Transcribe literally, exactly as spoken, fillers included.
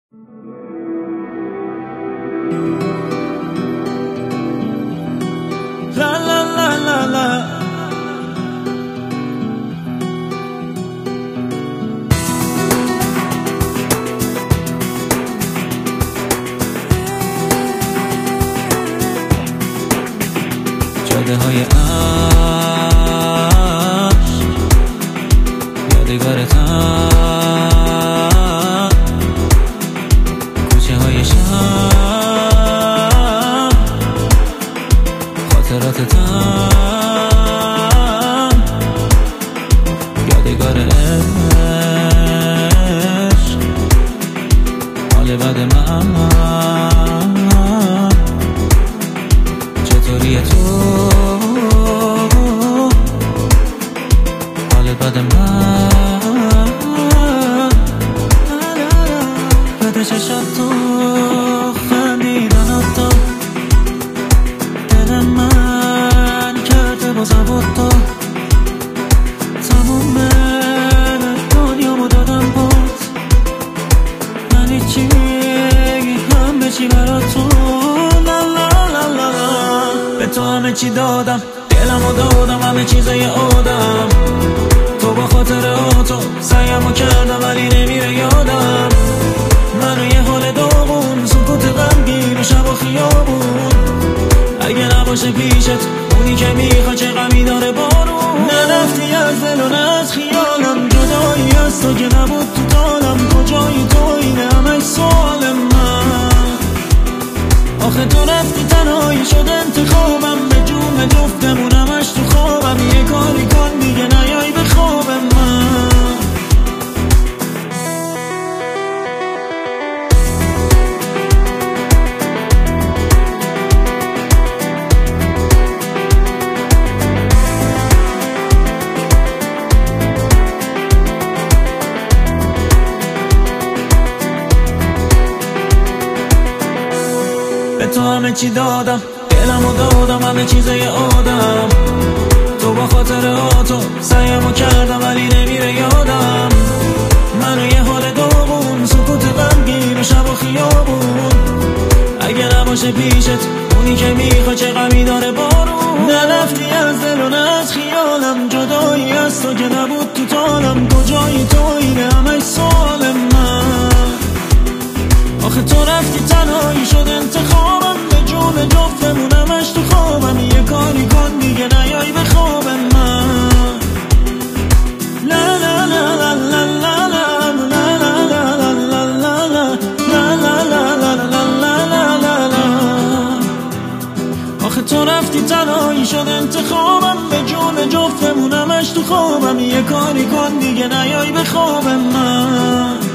La la la la la. جاده های عشق یادگارتم، کوچه های شهر خاطراتتم، یادگار عشق حال بد من. چطوری تو حال بد من؟ بده چشم تو خندیدنت تو دل من کرده بازم بود تو، تموم دنیامو دادم بود، من هیچی هم به چی برا تو. لا لا لا لا به تو همه چی دادم، دلمو دادم، همه چیزای آدم، تو با خاطر تو سعیمو کردم ولی نمیره یادم. منو یه حال داغون، سکوت غمگین و شب و خیابون، اگه نباشه پیشت اونی که میخوا چه غمی داره بارون. نرفتی از دل و نه از خیالم، جدایی از تو که نبود تو تالم، کجایی تو اینه همش سوال من. آخه تو رفتی تنهایی شد انتخابم، به جون جفتمون همش تو خوابم. یه کاری کن دیگه نیای به خواب من. به تو همه چی دادم، دلمو دادم، همه چیزای آدم، تو با خاطر تو سعیمو کردم ولی نمیره یادم. منو یه حال داغون، سکوت غمگین و شب و خیابون، اگه نباشه پیشت اونی که میخوا چه غمی داره بارون. نرفتی از دل و نه از خیالم، جدایی از تو که نبود تو تالم، کجایی تو اینه همش سوال من. آخه تو رفتی تنهایی شد انتخابم، به جون جفتمون همش تو خوابم. یه کاری کن دیگه نیای به خواب من. لا لا لا لا لا لا لا لا لا لا لا لا لا. آخه تو رفتی تنهایی شد انتخابم، به جون جفتمون همش تو خوابم. یه کاری کن دیگه نیای به خواب من.